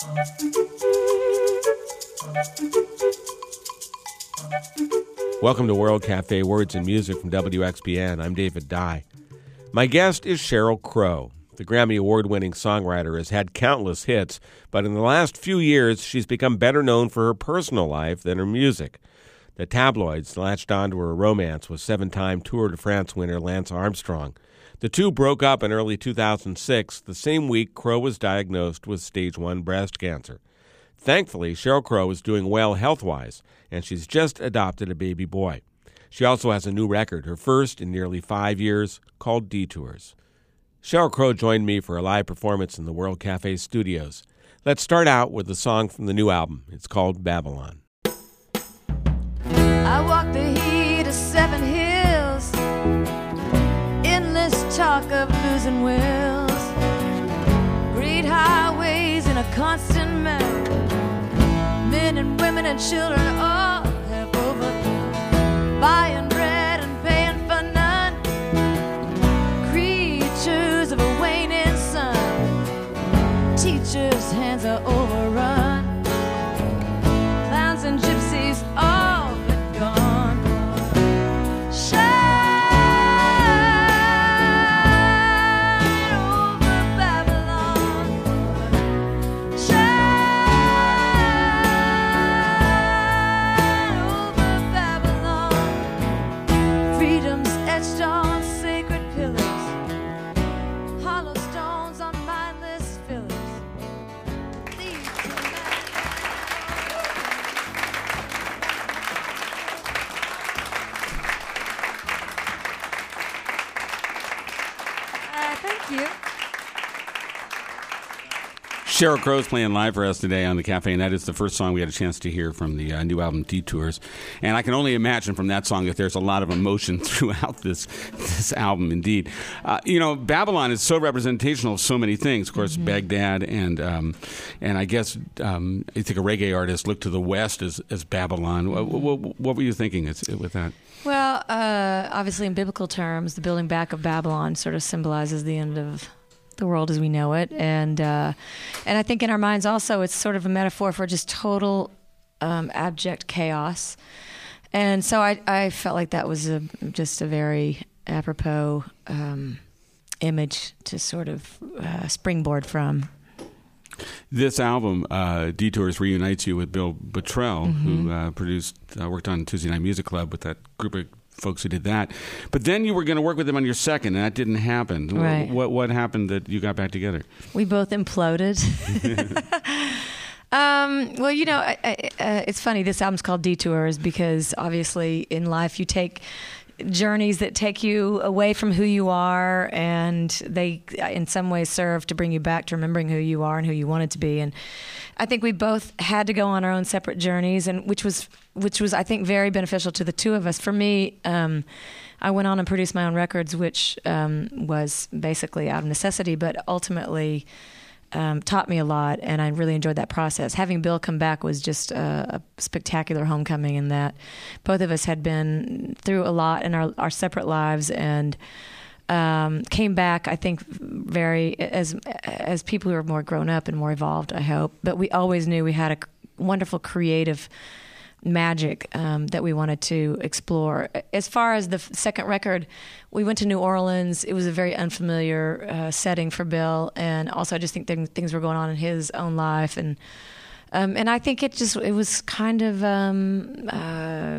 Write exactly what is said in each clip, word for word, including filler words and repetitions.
Welcome to World Cafe Words and Music from W X B N. I'm David Dye. My guest is Sheryl Crow. The Grammy Award-winning songwriter has had countless hits, but in the last few years, she's become better known for her personal life than her music. The tabloids latched onto her romance with seven-time Tour de France winner Lance Armstrong. The two broke up in early two thousand six, the same week Crow was diagnosed with stage one breast cancer. Thankfully, Sheryl Crow is doing well health-wise, and she's just adopted a baby boy. She also has a new record, her first in nearly five years, called Detours. Sheryl Crow joined me for a live performance in the World Cafe studios. Let's start out with a song from the new album. It's called Babylon. I walk the heat of seven hills, endless talk of losing wills, great highways in a constant mess. Men and women and children all have overcome, buying bread and paying for none, creatures of a waning sun, teachers' hands are overrun, clowns and gypsies all but gone. Shine over Babylon, shine Sheryl Crow's playing live for us today on the Cafe, and that is the first song we had a chance to hear from the uh, new album, Detours. And I can only imagine from that song that there's a lot of emotion throughout this this album, indeed. Uh, you know, Babylon is so representational of so many things. Of course, mm-hmm. Baghdad, and um, and I guess um, I think a reggae artist looked to the West as, as Babylon. What, what, what were you thinking with that? Well, uh, obviously in biblical terms, the building back of Babylon sort of symbolizes the end of the world as we know it, and uh, and I think in our minds also it's sort of a metaphor for just total um, abject chaos, and so I, I felt like that was a, just a very apropos um, image to sort of uh, springboard from. This album, uh, Detours, reunites you with Bill Bottrell, mm-hmm. who uh, produced, uh, worked on Tuesday Night Music Club with that group of folks who did that. But then you were going to work with them on your second, and that didn't happen. Right. What what happened that you got back together? We both imploded. um, well, you know, I, I, uh, it's funny. This album's called Detours because obviously in life you take journeys that take you away from who you are, and they in some ways serve to bring you back to remembering who you are and who you wanted to be. And I think we both had to go on our own separate journeys, and which was which was I think very beneficial to the two of us. For me, um, I went on and produced my own records, which um, was basically out of necessity, but ultimately um, taught me a lot, and I really enjoyed that process. Having Bill come back was just a, a spectacular homecoming in that both of us had been through a lot in our, our separate lives, and um, came back, I think, very as as people who are more grown up and more evolved, I hope. But we always knew we had a wonderful creative magic um, that we wanted to explore. As far as the f- second record, we went to New Orleans. It was a very unfamiliar uh, setting for Bill, and also I just think th- things were going on in his own life, and um, and I think it just it was kind of um, uh,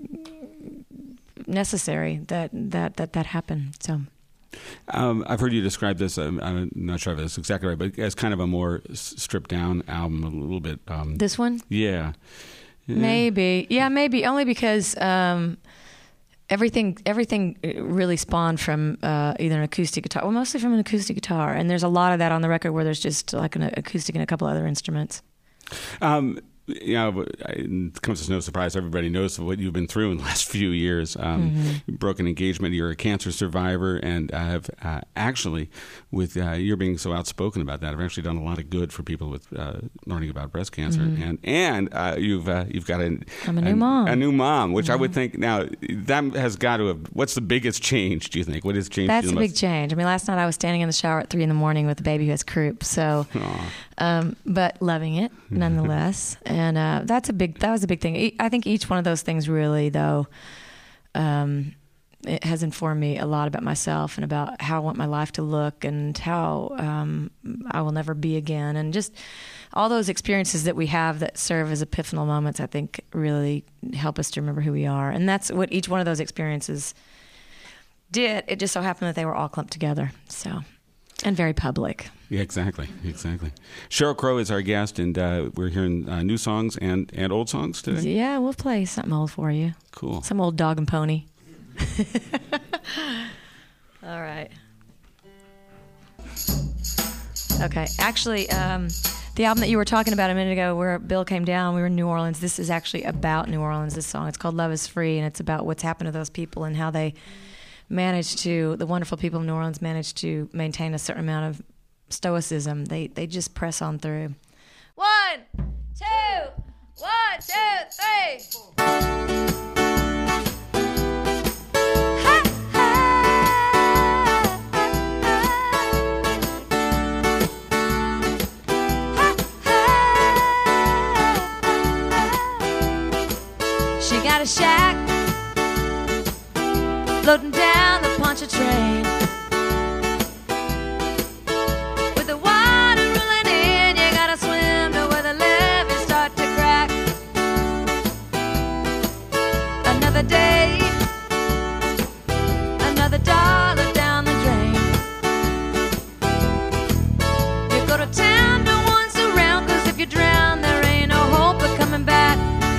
necessary that that that that happened. So. Um, I've heard you describe this, I'm, I'm not sure if that's exactly right, but as kind of a more stripped down album, a little bit. Um, this one? Yeah. yeah. Maybe. Yeah, maybe. Only because um, everything everything really spawned from uh, either an acoustic guitar, well, mostly from an acoustic guitar. And there's a lot of that on the record where there's just like an acoustic and a couple other instruments. Um, you know, it comes as no surprise. Everybody knows what you've been through in the last few years. Um, mm-hmm. Broken engagement. You're a cancer survivor, and I have uh, actually, with uh, your being so outspoken about that, I've actually done a lot of good for people with uh, learning about breast cancer. Mm-hmm. And and uh, you've uh, you've got a, I'm a new a, mom, a new mom, which mm-hmm. I would think now that has got to have. What's the biggest change? Do you think? What has changed? That's the a most? big change. I mean, last night I was standing in the shower at three in the morning with a baby who has croup. So, um, but loving it nonetheless. And uh, that's a big, that was a big thing. I think each one of those things really, though, um, it has informed me a lot about myself and about how I want my life to look and how um, I will never be again. And just all those experiences that we have that serve as epiphanal moments, I think really help us to remember who we are. And that's what each one of those experiences did. It just so happened that they were all clumped together. So, and very public. Yeah, exactly, exactly. Sheryl Crow is our guest, and uh, we're hearing uh, new songs and, and old songs today? Yeah, we'll play something old for you. Cool. Some old Dog and Pony. All right. Okay, actually, um, the album that you were talking about a minute ago where Bill came down, we were in New Orleans, this is actually about New Orleans, this song. It's called Love is Free, and it's about what's happened to those people and how they managed to, the wonderful people of New Orleans managed to maintain a certain amount of stoicism. They they just press on through. One, two, one, two, three. She got a shack floating down the Pontchartrain. With the water rolling in, you gotta swim to where the levees start to crack. Another day, another dollar down the drain. You go to town, no one's around, 'cause if you drown, there ain't no hope of coming back.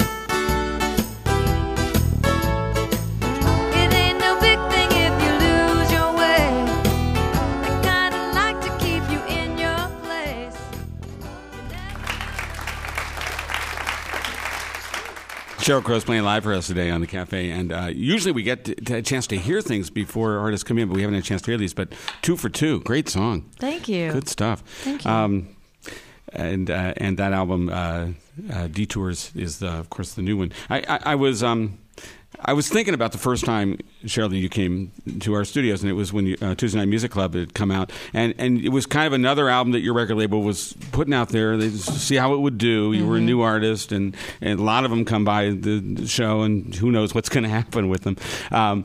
Sheryl Crow's playing live for us today on the Cafe, and uh, usually we get to, to a chance to hear things before artists come in, but we haven't had a chance to hear these. But two for two, great song. Thank you. Good stuff. Thank you. Um, and uh, and that album, uh, uh, Detours, is the, of course the new one. I, I, I was. Um, I was thinking about the first time, Sheryl, that you came to our studios, and it was when you, uh, Tuesday Night Music Club had come out, and, and it was kind of another album that your record label was putting out there to see how it would do. You mm-hmm. were a new artist, and, and a lot of them come by the show, and who knows what's going to happen with them. Um,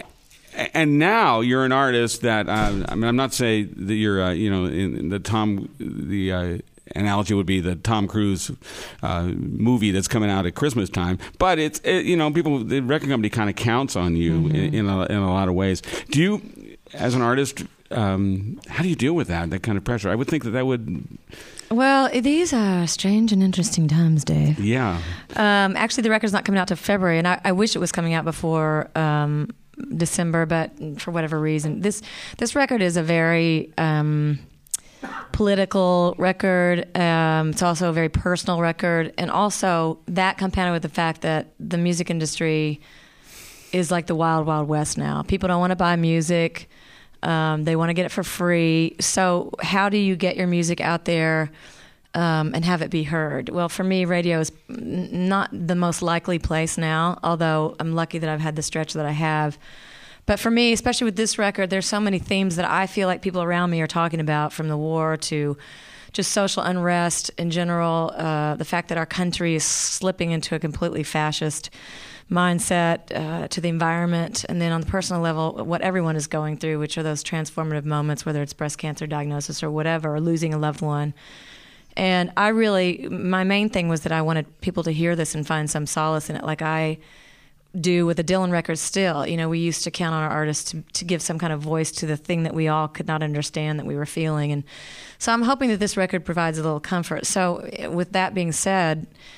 and now you're an artist that uh, I mean, I'm not saying that you're, uh, you know, in the Tom the. Uh, analogy would be the Tom Cruise uh, movie that's coming out at Christmas time, but it's it, you know people the record company kind of counts on you mm-hmm. in, in, a, in a lot of ways. Do you, as an artist, um, how do you deal with that that kind of pressure? I would think that that would. Well, these are strange and interesting times, Dave. Yeah. Um, actually, the record's not coming out till February, and I, I wish it was coming out before um, December, but for whatever reason, this this record is a very um, political record. Um, it's also a very personal record, and also that compounded with the fact that the music industry is like the wild, wild west now. People don't want to buy music. Um, they want to get it for free. So how do you get your music out there um, and have it be heard? Well, for me, radio is n- not the most likely place now, although I'm lucky that I've had the stretch that I have. But for me, especially with this record, there's so many themes that I feel like people around me are talking about, from the war to just social unrest in general, uh, the fact that our country is slipping into a completely fascist mindset, uh, to the environment, and then on the personal level, what everyone is going through, which are those transformative moments, whether it's breast cancer diagnosis or whatever, or losing a loved one. And I really, my main thing was that I wanted people to hear this and find some solace in it, like I do with the Dylan record still. You know, we used to count on our artists to, to give some kind of voice to the thing that we all could not understand that we were feeling. And so I'm hoping that this record provides a little comfort. So with that being said,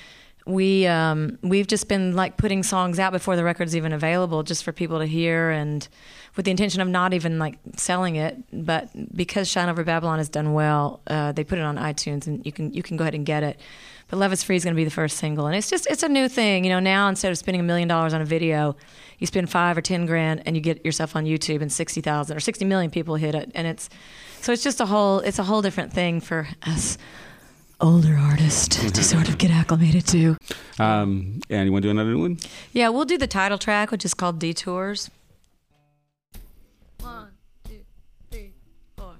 we um, we've just been like putting songs out before the record's even available, just for people to hear, and with the intention of not even like selling it. But because Shine Over Babylon has done well, uh, they put it on iTunes, and you can you can go ahead and get it. But Love Is Free is going to be the first single, and it's just it's a new thing. You know, now instead of spending a million dollars on a video, you spend five or ten grand, and you get yourself on YouTube, and sixty thousand or sixty million people hit it, and it's so it's just a whole it's a whole different thing for us older artist to sort of get acclimated to. Um, and you want to do another one? Yeah, we'll do the title track, which is called Detours. One, two, three, four.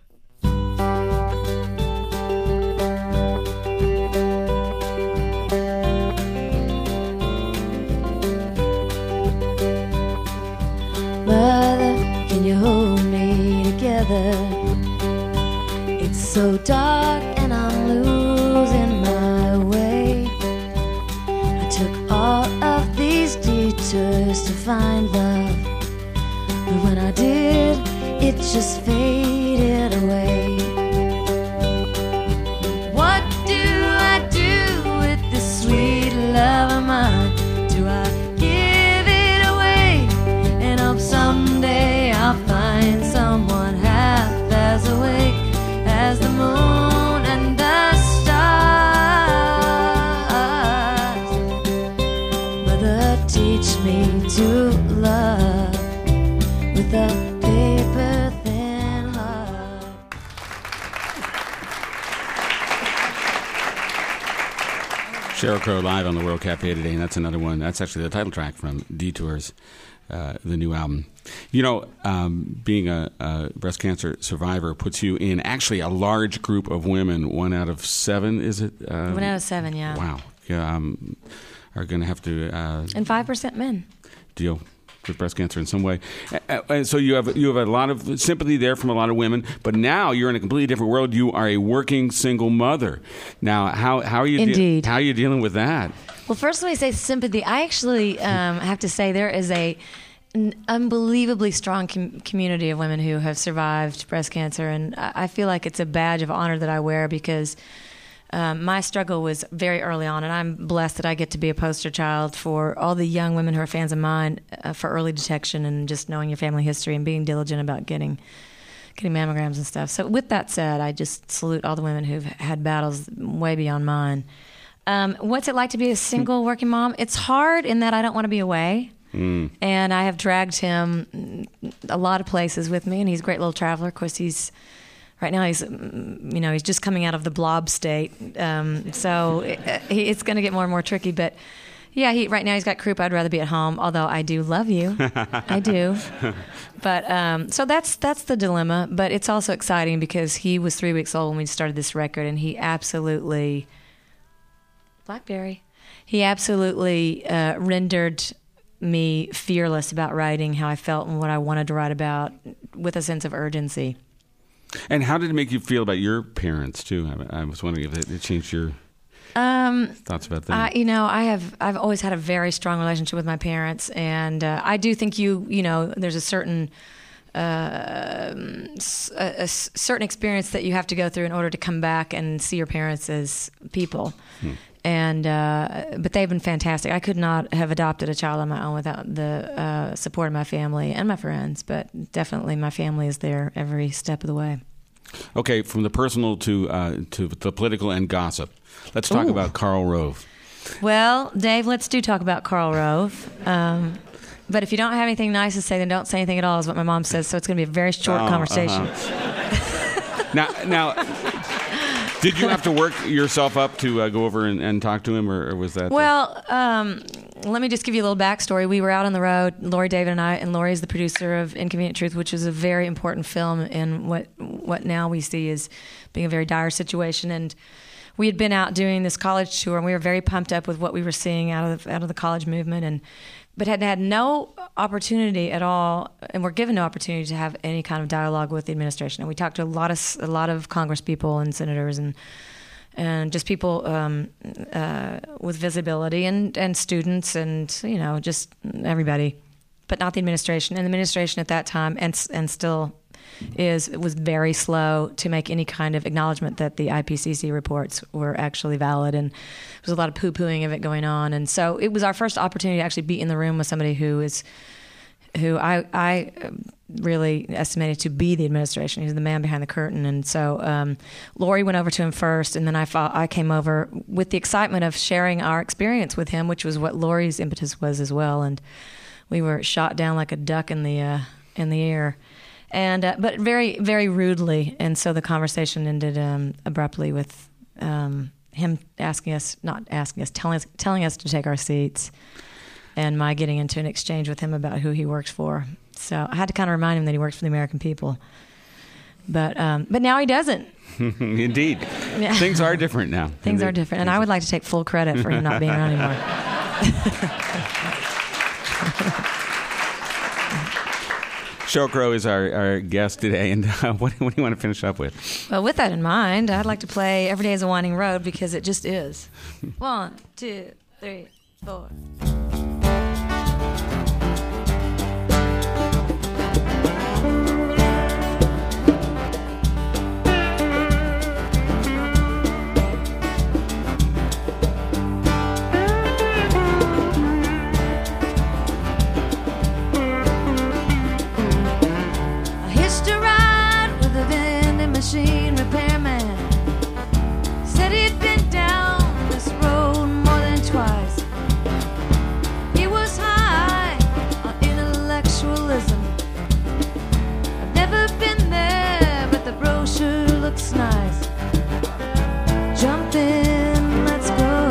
Mother, can you hold me together? It's so dark and I'm losing my way. I took all of these detours to find love, but when I did, it just faded away. What do I do with this sweet love of mine? Do I give it away and hope someday I'll find someone half as awake as the moon and the stars? Mother, teach me to love with a paper thin heart. Sheryl Crow live on the World Cafe today, and that's another one. That's actually the title track from Detours, uh, the new album. You know, um, being a, a breast cancer survivor puts you in actually a large group of women. One out of seven, is it? Uh, One out of seven, yeah. Wow. Yeah, um, are going to have to uh, And five percent men. deal with breast cancer in some way. Uh, uh, so you have you have a lot of sympathy there from a lot of women, but now you're in a completely different world. You are a working single mother. Now, how how are you de- Indeed. how are you dealing with that? Well, first let me say sympathy. I actually um, have to say there is a an unbelievably strong com- community of women who have survived breast cancer, and I, I feel like it's a badge of honor that I wear because um, my struggle was very early on, and I'm blessed that I get to be a poster child for all the young women who are fans of mine uh, for early detection and just knowing your family history and being diligent about getting getting mammograms and stuff. So with that said, I just salute all the women who've had battles way beyond mine. Um, what's it like to be a single working mom? It's hard in that I don't want to be away. Mm. And I have dragged him a lot of places with me, and he's a great little traveler. Of course, he's right now he's you know he's just coming out of the blob state, um, so it, it's going to get more and more tricky. But yeah, he right now he's got croup. I'd rather be at home, although I do love you, I do. But um, so that's that's the dilemma. But it's also exciting because he was three weeks old when we started this record, and he absolutely Blackberry. He absolutely uh, rendered me fearless about writing how I felt and what I wanted to write about with a sense of urgency. And how did it make you feel about your parents too? I, I was wondering if it, it changed your um, thoughts about them. I, you know, I have I've always had a very strong relationship with my parents, and uh, I do think you you know there's a certain uh, a, a certain experience that you have to go through in order to come back and see your parents as people. Hmm. And uh, but they've been fantastic. I could not have adopted a child on my own without the uh, support of my family and my friends. But definitely, my family is there every step of the way. Okay, from the personal to uh, to the political and gossip. Let's talk Ooh. about Karl Rove. Well, Dave, let's do talk about Karl Rove. Um, but if you don't have anything nice to say, then don't say anything at all. Is what my mom says. So it's going to be a very short oh, conversation. Uh-huh. now, now. Did you have to work yourself up to uh, go over and, and talk to him, or, or was that? Well, um, let me just give you a little backstory. We were out on the road, Lori, David, and I, and Lori is the producer of Inconvenient Truth, which is a very important film in what what now we see as being a very dire situation. And we had been out doing this college tour, and we were very pumped up with what we were seeing out of the, out of the college movement, and but had had no opportunity at all, and were given no opportunity to have any kind of dialogue with the administration. And we talked to a lot of a lot of Congress people and senators and and just people um, uh, with visibility and, and students and you know just everybody, but not the administration. And the administration at that time and and still is was very slow to make any kind of acknowledgement that the I P C C reports were actually valid, and there was a lot of poo-pooing of it going on. And so it was our first opportunity to actually be in the room with somebody who is, who I I really estimated to be the administration. He's the man behind the curtain. And so um, Lori went over to him first, and then I fought, I came over with the excitement of sharing our experience with him, which was what Lori's impetus was as well. And we were shot down like a duck in the uh, in the air, and uh, but very very rudely. And so the conversation ended um, abruptly with um, him asking us, not asking us, telling us, telling us to take our seats, and my getting into an exchange with him about who he works for. So I had to kind of remind him that he works for the American people. But um, but now he doesn't. Indeed. Yeah. Things are different now. Things Indeed. are different. And I would like to take full credit for him not being around anymore. Sheryl Crow is our, our guest today. And uh, what, what do you want to finish up with? Well, with that in mind, I'd like to play Every Day is a Winding Road, because it just is. One, two, three, four. Machine repairman said he'd been down this road more than twice. He was high on intellectualism. I've never been there, but the brochure looks nice. Jump in, let's go.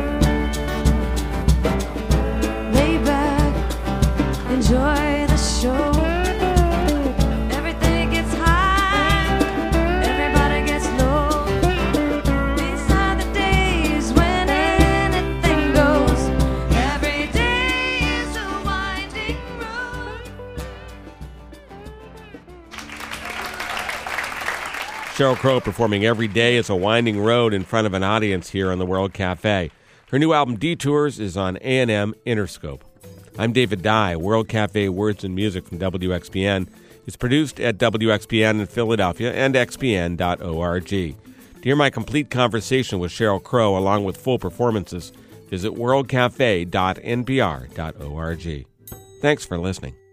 Lay back, enjoy the show. Sheryl Crow performing Every Day is a Winding Road in front of an audience here on the World Cafe. Her new album, Detours, is on A and M Interscope. I'm David Dye. World Cafe Words and Music from W X P N is produced at W X P N in Philadelphia and x p n dot org. To hear my complete conversation with Sheryl Crow along with full performances, visit world cafe dot n p r dot org. Thanks for listening.